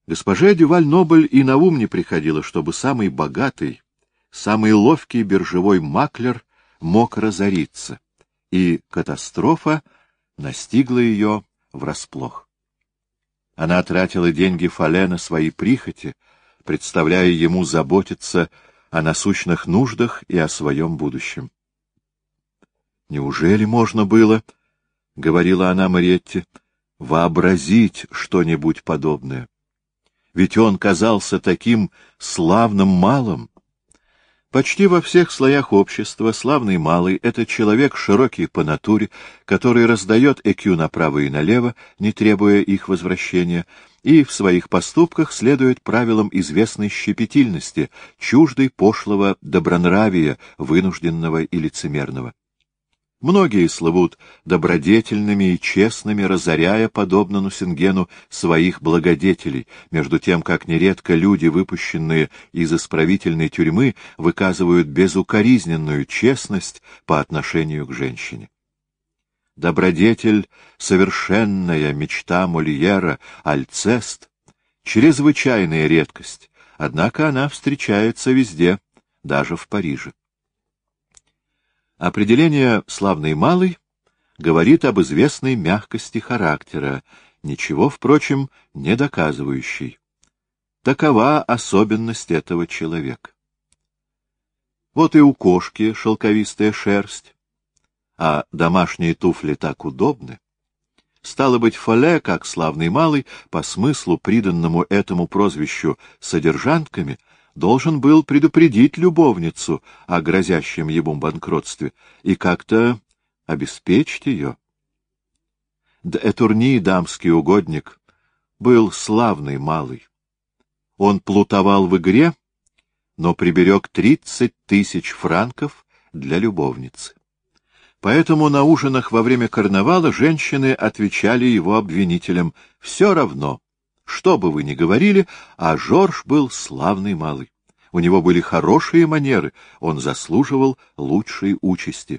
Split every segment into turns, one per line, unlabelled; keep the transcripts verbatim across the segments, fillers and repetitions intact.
Госпоже Дюваль-Нобль и на ум не приходило, чтобы самый богатый, самый ловкий биржевой маклер мог разориться, и катастрофа настигла ее врасплох. Она тратила деньги Фале на свои прихоти, представляя ему заботиться о насущных нуждах и о своем будущем. «Неужели можно было, — говорила она Мариетте, — вообразить что-нибудь подобное? Ведь он казался таким славным малым». Почти во всех слоях общества славный малый — это человек широкий по натуре, который раздает экю направо и налево, не требуя их возвращения, и в своих поступках следует правилам известной щепетильности, чуждой пошлого добронравия, вынужденного и лицемерного. Многие слывут добродетельными и честными, разоряя, подобно Нусингену, своих благодетелей, между тем, как нередко люди, выпущенные из исправительной тюрьмы, выказывают безукоризненную честность по отношению к женщине. Добродетель — совершенная мечта Мольера, Альцест — чрезвычайная редкость, однако она встречается везде, даже в Париже. Определение «славный малый» говорит об известной мягкости характера, ничего, впрочем, не доказывающей. Такова особенность этого человека. Вот и у кошки шелковистая шерсть, а домашние туфли так удобны. Стало быть, Фале, как славный малый, по смыслу, приданному этому прозвищу содержанками, должен был предупредить любовницу о грозящем ему банкротстве и как-то обеспечить ее. Д'Этурни, дамский угодник, был славный малый. Он плутовал в игре, но приберег тридцать тысяч франков для любовницы. Поэтому на ужинах во время карнавала женщины отвечали его обвинителям: «Все равно, что бы вы ни говорили, а Жорж был славный малый. У него были хорошие манеры, он заслуживал лучшей участи».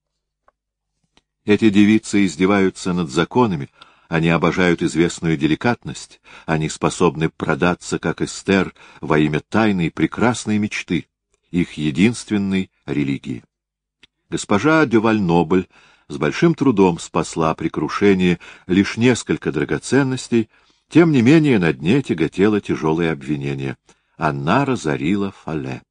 Эти девицы издеваются над законами, они обожают известную деликатность, они способны продаться, как Эстер, во имя тайной прекрасной мечты, их единственной религии. Госпожа Дюваль-Нобль с большим трудом спасла при крушении лишь несколько драгоценностей, тем не менее на дне тяготело тяжелое обвинение. Она разорила Фале.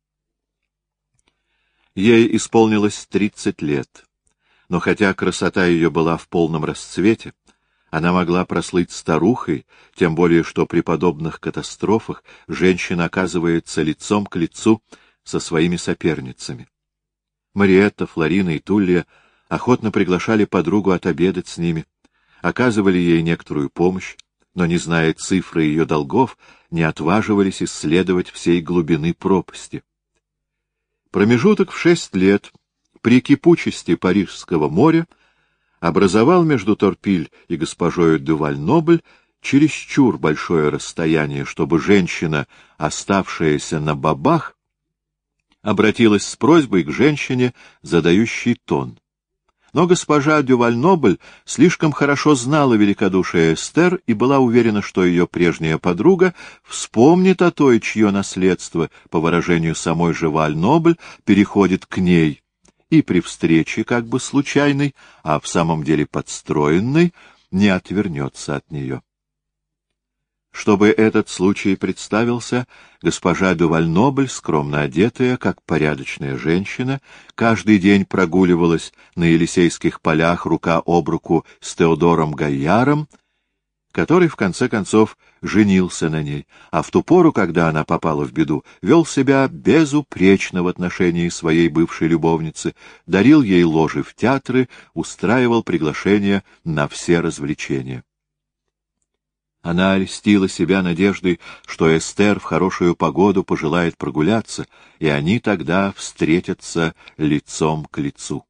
Ей исполнилось тридцать лет, но хотя красота ее была в полном расцвете, она могла прослыть старухой, тем более что при подобных катастрофах женщина оказывается лицом к лицу со своими соперницами. Мариетта, Флорина и Туллия охотно приглашали подругу отобедать с ними, оказывали ей некоторую помощь, но, не зная цифры ее долгов, не отваживались исследовать всей глубины пропасти. Промежуток в шесть лет при кипучести Парижского моря образовал между Торпиль и госпожою Дюваль-Нобль чересчур большое расстояние, чтобы женщина, оставшаяся на бабах, обратилась с просьбой к женщине, задающей тон. Но госпожа Дюваль-Нобль слишком хорошо знала великодушие Эстер и была уверена, что ее прежняя подруга вспомнит о той, чье наследство, по выражению самой же Валь-Нобль, переходит к ней, и при встрече, как бы случайной, а в самом деле подстроенной, не отвернется от нее. Чтобы этот случай представился, госпожа Дюваль-Нобль, скромно одетая, как порядочная женщина, каждый день прогуливалась на Елисейских полях рука об руку с Теодором Гайяром, который, в конце концов, женился на ней, а в ту пору, когда она попала в беду, вел себя безупречно в отношении своей бывшей любовницы, дарил ей ложи в театры, устраивал приглашения на все развлечения. Она льстила себя надеждой, что Эстер в хорошую погоду пожелает прогуляться, и они тогда встретятся лицом к лицу.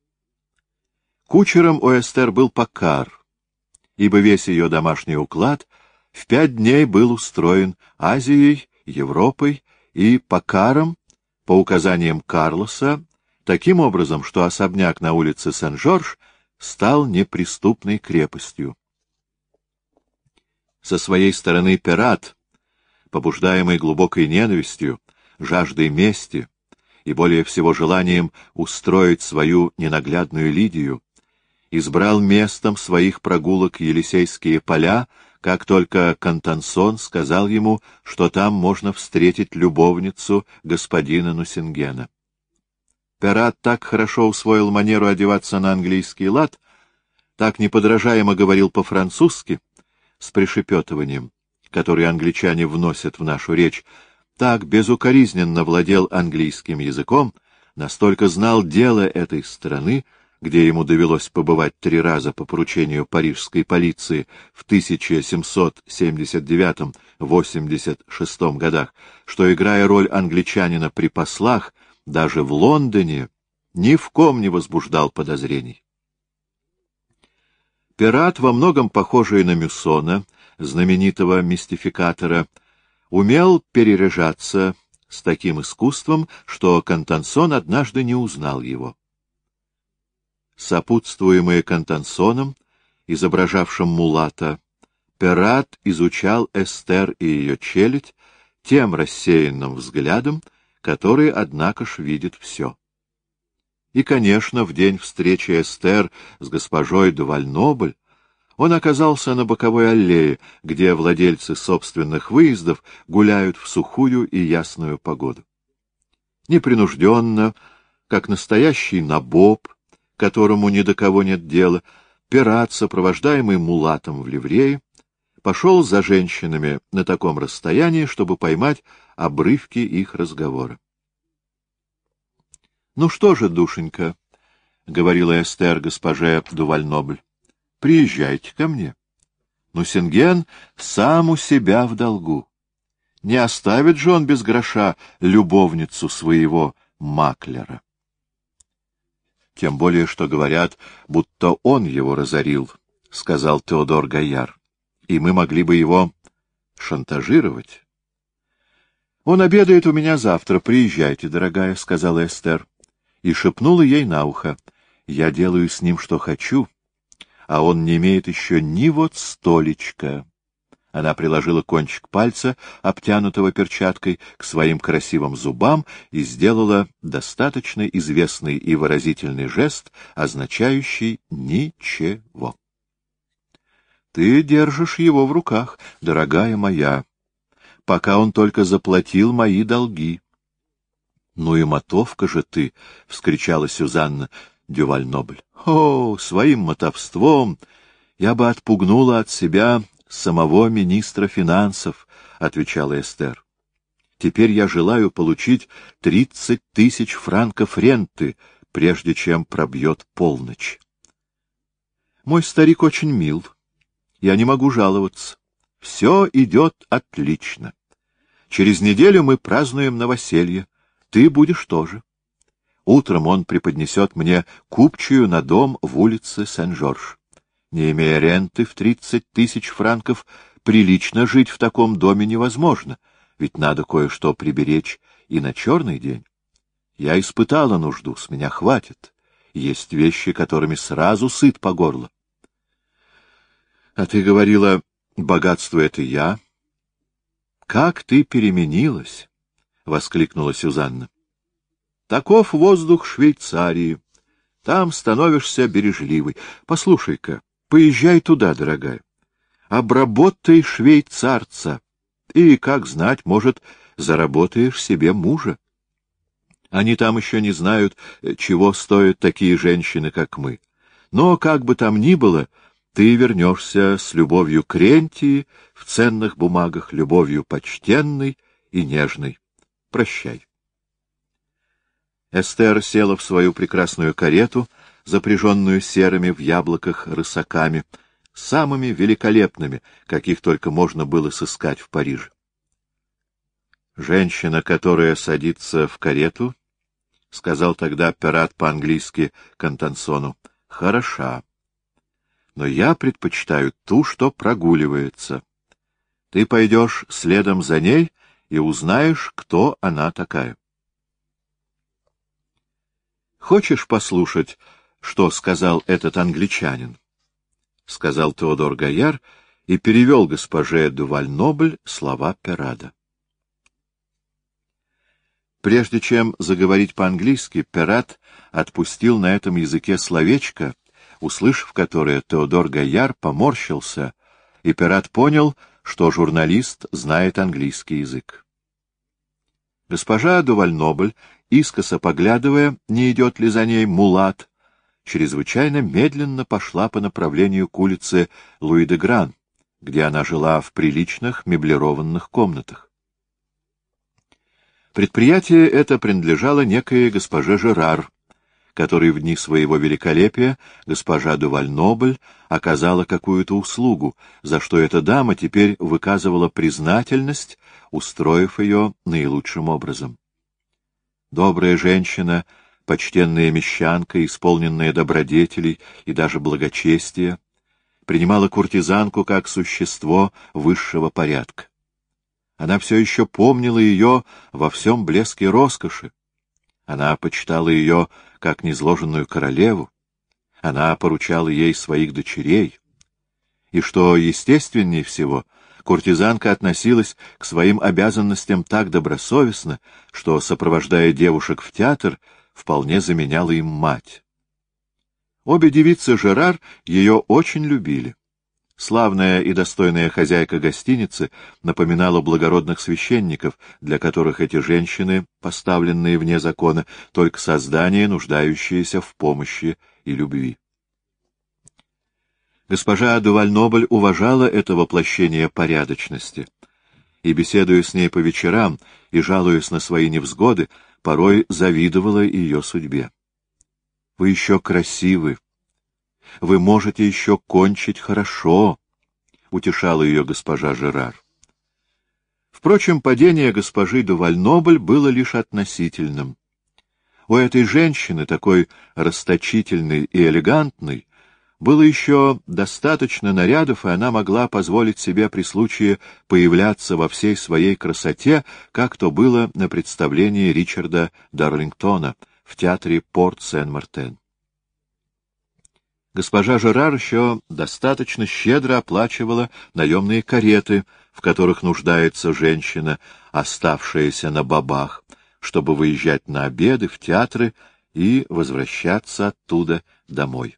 Кучером у Эстер был Паккар, ибо весь ее домашний уклад в пять дней был устроен Азией, Европой и Паккаром, по указаниям Карлоса, таким образом, что особняк на улице Сен-Жорж стал неприступной крепостью. Со своей стороны Перат, побуждаемый глубокой ненавистью, жаждой мести и более всего желанием устроить свою ненаглядную Лидию, избрал местом своих прогулок Елисейские поля, как только Контансон сказал ему, что там можно встретить любовницу господина Нусингена. Перат так хорошо усвоил манеру одеваться на английский лад, так неподражаемо говорил по-французски, с пришепетыванием, которое англичане вносят в нашу речь, так безукоризненно владел английским языком, настолько знал дело этой страны, где ему довелось побывать три раза по поручению парижской полиции в тысяча семьсот семьдесят девятом — восемьдесят шестом годах, что, играя роль англичанина при послах, даже в Лондоне, ни в ком не возбуждал подозрений. Перат, во многом похожий на Мюссона, знаменитого мистификатора, умел переряжаться с таким искусством, что Контансон однажды не узнал его. Сопутствуемый Контансоном, изображавшим мулата, Перат изучал Эстер и ее челядь тем рассеянным взглядом, который, однако ж, видит все. И, конечно, в день встречи Эстер с госпожой де Вальнобль он оказался на боковой аллее, где владельцы собственных выездов гуляют в сухую и ясную погоду. Непринужденно, как настоящий набоб, которому ни до кого нет дела, Перат, сопровождаемый мулатом в ливрее, пошел за женщинами на таком расстоянии, чтобы поймать обрывки их разговора. — Ну что же, душенька, — говорила Эстер госпоже де Вальнобль, — приезжайте ко мне. Нусинген сам у себя в долгу. Не оставит же он без гроша любовницу своего маклера. Тем более, что говорят, будто он его разорил, — сказал Теодор Гайяр, — и мы могли бы его шантажировать. — Он обедает у меня завтра, приезжайте, дорогая, — сказала Эстер, и шепнула ей на ухо: — я делаю с ним, что хочу, а он не имеет еще ни вот столечка. Она приложила кончик пальца, обтянутого перчаткой, к своим красивым зубам и сделала достаточно известный и выразительный жест, означающий «ничего». — Ты держишь его в руках, дорогая моя, пока он только заплатил мои долги. — Ну и мотовка же ты! — вскричала Сюзанна де Вальнобль. — О, своим мотовством я бы отпугнула от себя самого министра финансов, — отвечала Эстер. — Теперь я желаю получить тридцать тысяч франков ренты, прежде чем пробьет полночь. Мой старик очень мил. Я не могу жаловаться. Все идет отлично. Через неделю мы празднуем новоселье. Ты будешь тоже. Утром он преподнесет мне купчую на дом в улице Сен-Жорж. Не имея ренты в тридцать тысяч франков, прилично жить в таком доме невозможно, ведь надо кое-что приберечь и на черный день. Я испытала нужду, с меня хватит. Есть вещи, которыми сразу сыт по горло. — А ты говорила, богатство — это я. — Как ты переменилась! — воскликнула Сюзанна. — Таков воздух Швейцарии. Там становишься бережливой. Послушай-ка, поезжай туда, дорогая. Обработай швейцарца. И, как знать, может, заработаешь себе мужа. Они там еще не знают, чего стоят такие женщины, как мы. Но, как бы там ни было, ты вернешься с любовью к ренте в ценных бумагах, любовью почтенной и нежной. Прощай. Эстер села в свою прекрасную карету, запряженную серыми в яблоках рысаками, самыми великолепными, каких только можно было сыскать в Париже. «Женщина, которая садится в карету, — сказал тогда Перат по-английски Контансону, — хороша. Но я предпочитаю ту, что прогуливается. Ты пойдешь следом за ней и узнаешь, кто она такая». «Хочешь послушать, что сказал этот англичанин?» — сказал Теодор Гайяр и перевел госпоже де Вальнобль слова Перада. Прежде чем заговорить по-английски, Перат отпустил на этом языке словечко, услышав которое, Теодор Гайяр поморщился, и Перат понял, что журналист знает английский язык. Госпожа Дувальнобль, искоса поглядывая, не идет ли за ней мулат, чрезвычайно медленно пошла по направлению к улице Луи-де-Гран, где она жила в приличных меблированных комнатах. Предприятие это принадлежало некой госпоже Жерар, которой в дни своего великолепия госпожа Дувальнобль оказала какую-то услугу, за что эта дама теперь выказывала признательность, устроив ее наилучшим образом. Добрая женщина, почтенная мещанка, исполненная добродетелей и даже благочестия, принимала куртизанку как существо высшего порядка. Она все еще помнила ее во всем блеске роскоши. Она почитала ее как низложенную королеву. Она поручала ей своих дочерей. И что естественнее всего, куртизанка относилась к своим обязанностям так добросовестно, что, сопровождая девушек в театр, вполне заменяла им мать. Обе девицы Жерар ее очень любили. Славная и достойная хозяйка гостиницы напоминала благородных священников, для которых эти женщины, поставленные вне закона, только создания, нуждающиеся в помощи и любви. Госпожа Дувальнобль уважала это воплощение порядочности, и, беседуя с ней по вечерам и жалуясь на свои невзгоды, порой завидовала ее судьбе. «Вы еще красивы. Вы можете еще кончить хорошо», — утешала ее госпожа Жерар. Впрочем, падение госпожи Дувальнобль было лишь относительным. У этой женщины, такой расточительной и элегантной, было еще достаточно нарядов, и она могла позволить себе при случае появляться во всей своей красоте, как то было на представлении Ричарда Дарлингтона в театре Порт-Сен-Мартен. Госпожа Жерар еще достаточно щедро оплачивала наемные кареты, в которых нуждается женщина, оставшаяся на бабах, чтобы выезжать на обеды в театры и возвращаться оттуда домой.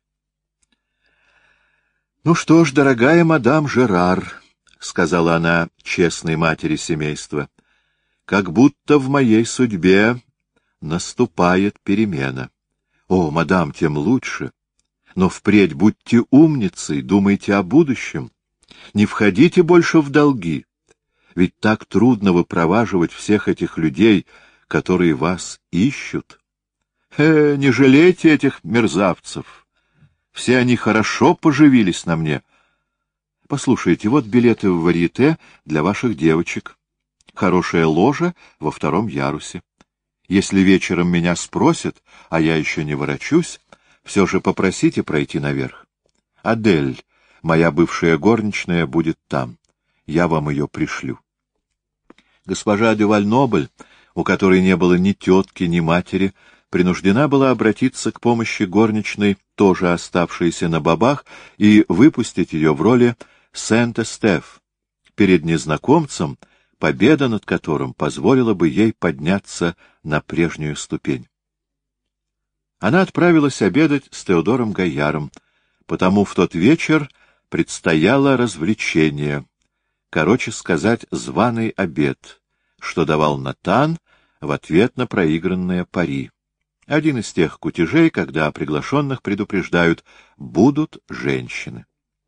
— Ну что ж, дорогая мадам Жерар, — сказала она честной матери семейства, — как будто в моей судьбе наступает перемена. О, мадам, тем лучше. Но впредь будьте умницей, думайте о будущем. Не входите больше в долги, ведь так трудно выпроваживать всех этих людей, которые вас ищут. Э, не жалейте этих мерзавцев. Все они хорошо поживились на мне. Послушайте, вот билеты в варьете для ваших девочек. Хорошая ложа во втором ярусе. Если вечером меня спросят, а я еще не ворочусь, все же попросите пройти наверх. Адель, моя бывшая горничная, будет там. Я вам ее пришлю. Госпожа де Вальнобль, у которой не было ни тетки, ни матери, принуждена была обратиться к помощи горничной, тоже оставшейся на бабах, и выпустить ее в роли Сент-Эстеф перед незнакомцем, победа над которым позволила бы ей подняться на прежнюю ступень. Она отправилась обедать с Теодором Гайяром, потому в тот вечер предстояло развлечение, короче сказать, званый обед, что давал Натан в ответ на проигранное пари. Один из тех кутежей, когда приглашенных предупреждают, будут женщины.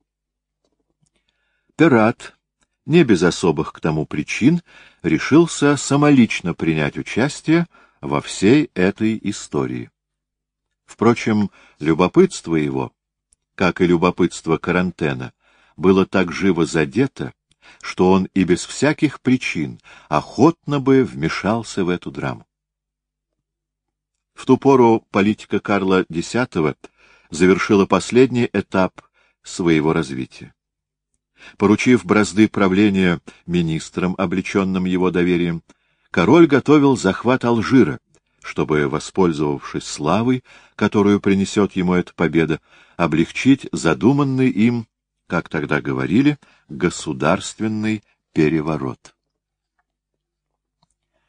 Перат, не без особых к тому причин, решился самолично принять участие во всей этой истории. Впрочем, любопытство его, как и любопытство Карантена, было так живо задето, что он и без всяких причин охотно бы вмешался в эту драму. В ту пору политика Карла X завершила последний этап своего развития. Поручив бразды правления министрам, облеченным его доверием, король готовил захват Алжира, чтобы, воспользовавшись славой, которую принесет ему эта победа, облегчить задуманный им, как тогда говорили, государственный переворот.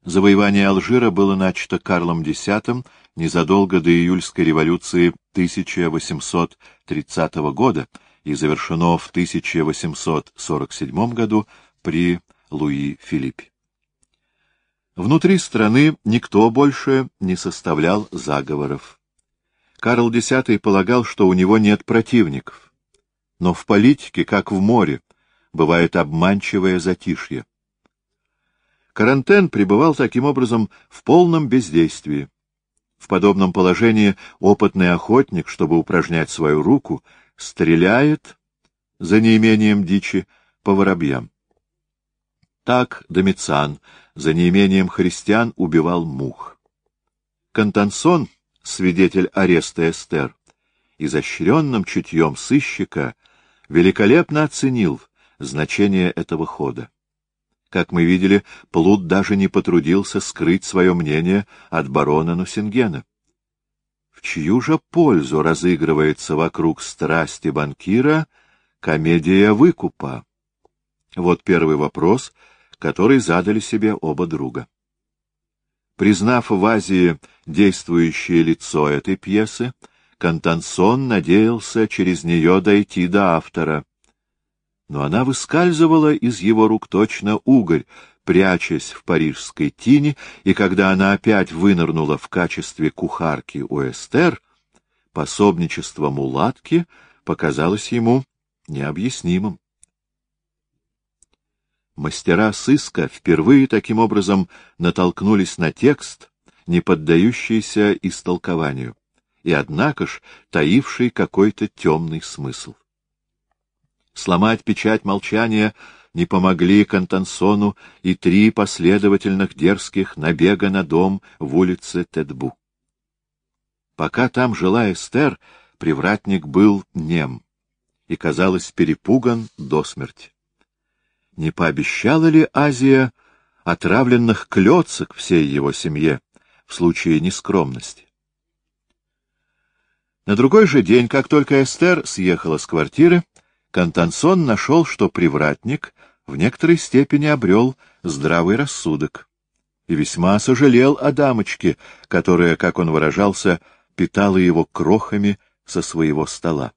Завоевание Алжира было начато Карлом X незадолго до июльской революции тысяча восемьсот тридцатого года и завершено в тысяча восемьсот сорок седьмом году при Луи Филиппе. Внутри страны никто больше не составлял заговоров. Карл X полагал, что у него нет противников. Но в политике, как в море, бывает обманчивое затишье. Карантен пребывал таким образом в полном бездействии. В подобном положении опытный охотник, чтобы упражнять свою руку, стреляет, за неимением дичи, по воробьям. Так Домициан, за неимением христиан, убивал мух. Контансон, свидетель ареста Эстер, изощренным чутьем сыщика, великолепно оценил значение этого хода. Как мы видели, Плут даже не потрудился скрыть свое мнение от барона Нуссингена. В чью же пользу разыгрывается вокруг страсти банкира комедия выкупа? Вот первый вопрос, который задали себе оба друга. Признав в Азии действующее лицо этой пьесы, Контансон надеялся через нее дойти до автора. Но она выскальзывала из его рук точно угорь, прячась в парижской тени, и когда она опять вынырнула в качестве кухарки у Эстер, пособничество мулатки показалось ему необъяснимым. Мастера сыска впервые таким образом натолкнулись на текст, не поддающийся истолкованию, и однако ж таивший какой-то темный смысл. Сломать печать молчания не помогли Контансону и три последовательных дерзких набега на дом в улице Тетбу. Пока там жила Эстер, привратник был нем и, казалось, перепуган до смерти. Не пообещала ли Азия отравленных клёцок всей его семье в случае нескромности? На другой же день, как только Эстер съехала с квартиры, Контансон нашел, что привратник в некоторой степени обрел здравый рассудок и весьма сожалел о дамочке, которая, как он выражался, питала его крохами со своего стола.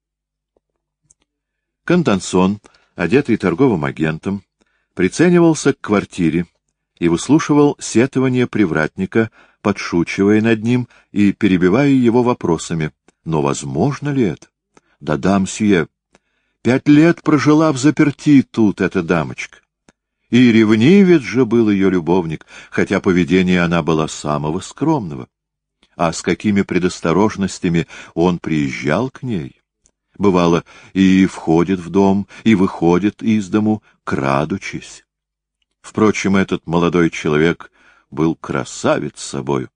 Контансон, одетый торговым агентом, приценивался к квартире и выслушивал сетование привратника, подшучивая над ним и перебивая его вопросами. Но возможно ли это? Да-да, мсье. Пять лет прожила взаперти тут эта дамочка. И ревнивец же был ее любовник, хотя поведение она была самого скромного. А с какими предосторожностями он приезжал к ней? Бывало, и входит в дом, и выходит из дому, крадучись. Впрочем, этот молодой человек был красавец собою.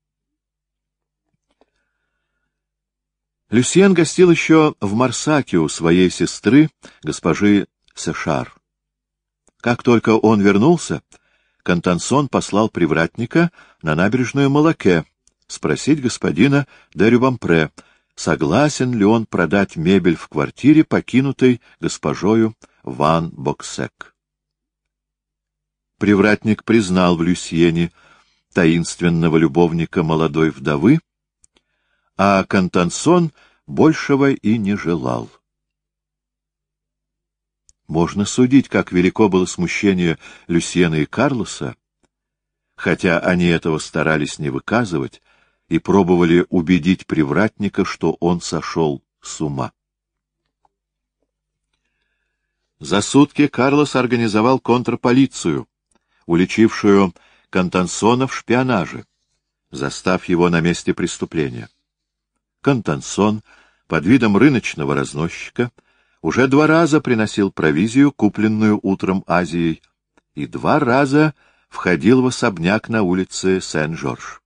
Люсьен гостил еще в Марсаке у своей сестры, госпожи Сешар. Как только он вернулся, Контансон послал привратника на набережную Малаке спросить господина де Рюбампре, согласен ли он продать мебель в квартире, покинутой госпожою Ван Боксек. Привратник признал в Люсьене таинственного любовника молодой вдовы, а Контансон большего и не желал. Можно судить, как велико было смущение Люсьена и Карлоса, хотя они этого старались не выказывать и пробовали убедить привратника, что он сошел с ума. За сутки Карлос организовал контрполицию, уличившую Контансона в шпионаже, застав его на месте преступления. Контансон под видом рыночного разносчика уже два раза приносил провизию, купленную утром Азией, и два раза входил в особняк на улице Сен-Жорж.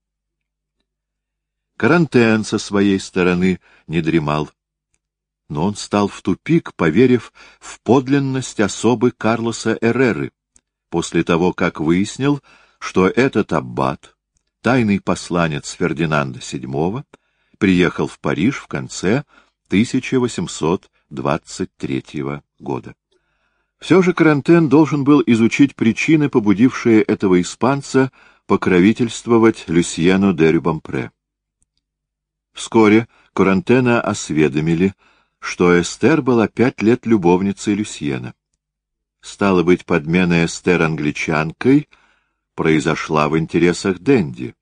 Карантен со своей стороны не дремал, но он стал в тупик, поверив в подлинность особы Карлоса Эрреры, после того, как выяснил, что этот аббат, тайный посланец Фердинанда седьмого, приехал в Париж в конце тысяча восемьсот двадцать третьего года. Все же Корантен должен был изучить причины, побудившие этого испанца покровительствовать Люсьену де Рюбампре. Вскоре Корантена осведомили, что Эстер была пять лет любовницей Люсьена. Стало быть, подмена Эстер англичанкой произошла в интересах Денди.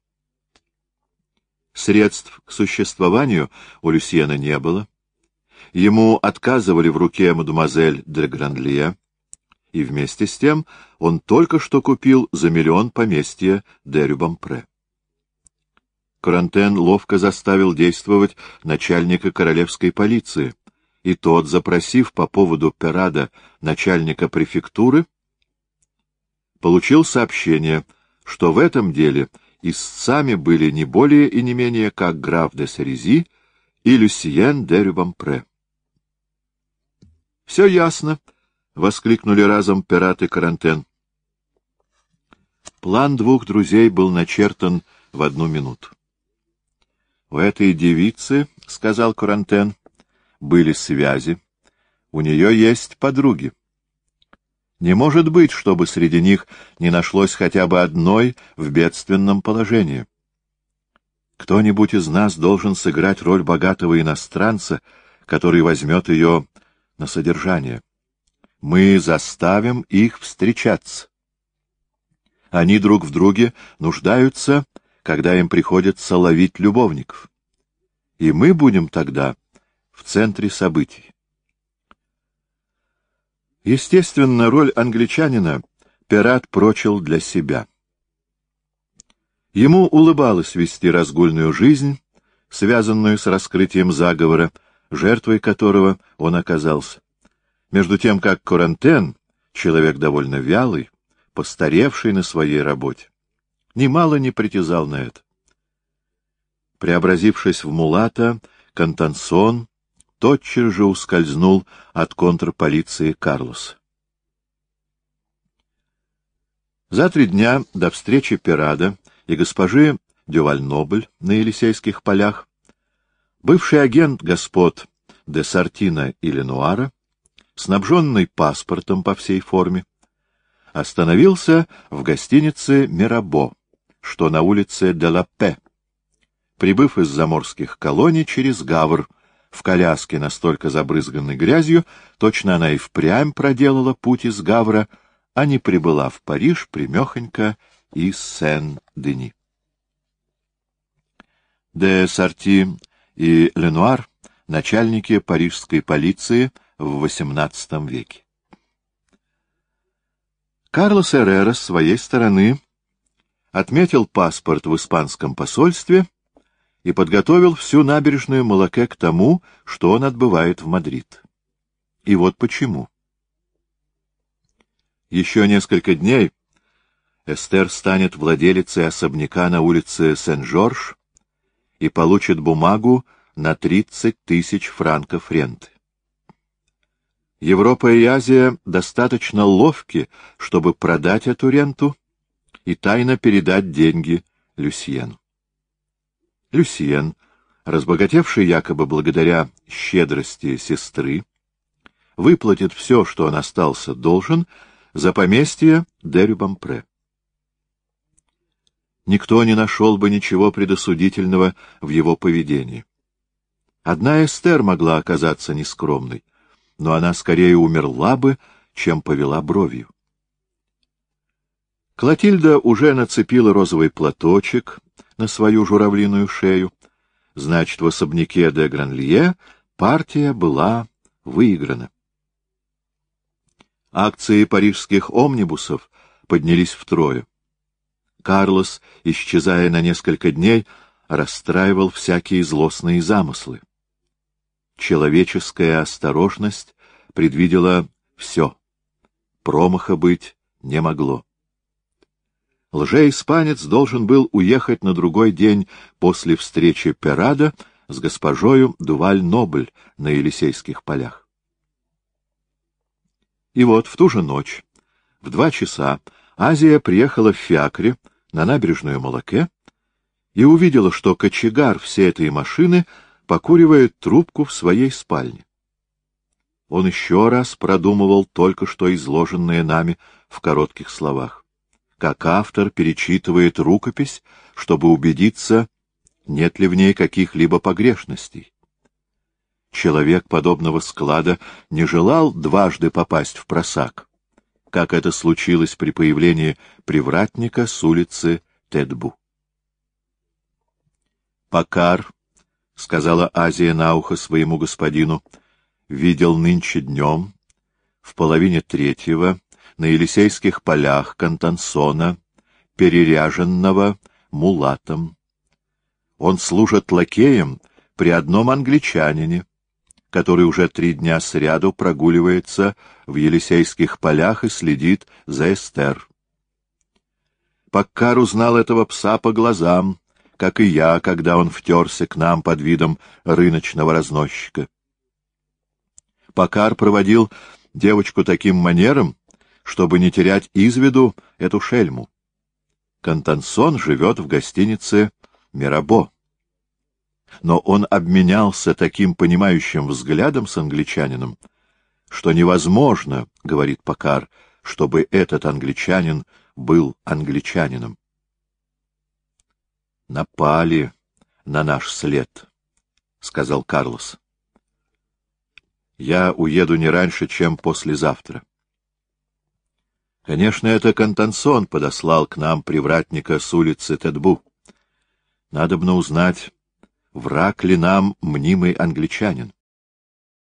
Средств к существованию у Люсьена не было. Ему отказывали в руке мадемуазель де Гранлье, и вместе с тем он только что купил за миллион поместье де Рюбампре. Корантен ловко заставил действовать начальника королевской полиции, и тот, запросив по поводу Перрада начальника префектуры, получил сообщение, что в этом деле истцами были не более и не менее как граф де Сарези и Люсьен де Рюбампре. — Все ясно! — воскликнули разом Перрат и Корантен. План двух друзей был начертан в одну минуту. — У этой девицы, — сказал Корантен, — были связи. У нее есть подруги. Не может быть, чтобы среди них не нашлось хотя бы одной в бедственном положении. Кто-нибудь из нас должен сыграть роль богатого иностранца, который возьмет ее на содержание. Мы заставим их встречаться. Они друг в друге нуждаются, когда им приходится ловить любовников. И мы будем тогда в центре событий. Естественно, роль англичанина Перрат прочил для себя. Ему улыбалось вести разгульную жизнь, связанную с раскрытием заговора, жертвой которого он оказался. Между тем, как Корантен, человек довольно вялый, постаревший на своей работе, немало не притязал на это. Преобразившись в мулата, Контансон тотчас же ускользнул от контрполиции Карлоса. За три дня до встречи Перрада и госпожи Дюваль-Нобль на Елисейских полях бывший агент господ де Сартина и Ленуара, снабженный паспортом по всей форме, остановился в гостинице «Мирабо», что на улице де ла Пе, прибыв из заморских колоний через Гавр, в коляске, настолько забрызганной грязью, точно она и впрямь проделала путь из Гавра, а не прибыла в Париж примехонько из Сен-Дени. Де Сарти и Ленуар — начальники парижской полиции в восемнадцатом веке. Карлос Эррера с своей стороны отметил паспорт в испанском посольстве и подготовил всю набережную Малаке к тому, что он отбывает в Мадрид. И вот почему. Еще несколько дней Эстер станет владелицей особняка на улице Сен-Жорж и получит бумагу на тридцать тысяч франков ренты. Европа и Азия достаточно ловки, чтобы продать эту ренту и тайно передать деньги Люсьену. Люсьен, разбогатевший якобы благодаря щедрости сестры, выплатит все, что он остался должен, за поместье де Рюбампре. Никто не нашел бы ничего предосудительного в его поведении. Одна Эстер могла оказаться нескромной, но она скорее умерла бы, чем повела бровью. Клотильда уже нацепила розовый платочек на свою журавлиную шею. Значит, в особняке де Гранлье партия была выиграна. Акции парижских омнибусов поднялись втрое. Карлос, исчезая на несколько дней, расстраивал всякие злостные замыслы. Человеческая осторожность предвидела все. Промаха быть не могло. Лже-испанец должен был уехать на другой день после встречи Перрада с госпожою Дюваль-Нобль на Елисейских полях. И вот в ту же ночь, в два часа, Азия приехала в фиакре на набережную Малаке и увидела, что кочегар всей этой машины покуривает трубку в своей спальне. Он еще раз продумывал только что изложенное нами в коротких словах. Как автор перечитывает рукопись, чтобы убедиться, нет ли в ней каких-либо погрешностей. Человек подобного склада не желал дважды попасть в просак, как это случилось при появлении привратника с улицы Тетбу. «Покар», — сказала Азия на ухо своему господину, — «видел нынче днем, в половине третьего, на Елисейских полях Контансона, переряженного мулатом. Он служит лакеем при одном англичанине, который уже три дня сряду прогуливается в Елисейских полях и следит за Эстер. Поккар узнал этого пса по глазам, как и я, когда он втерся к нам под видом рыночного разносчика. Поккар проводил девочку таким манером, чтобы не терять из виду эту шельму. Контансон живет в гостинице «Мирабо». Но он обменялся таким понимающим взглядом с англичанином, что невозможно, — говорит Поккар, — чтобы этот англичанин был англичанином. «Напали на наш след», — сказал Карлос. «Я уеду не раньше, чем послезавтра. Конечно, это Контансон подослал к нам привратника с улицы Тетбу. Надобно узнать, враг ли нам мнимый англичанин.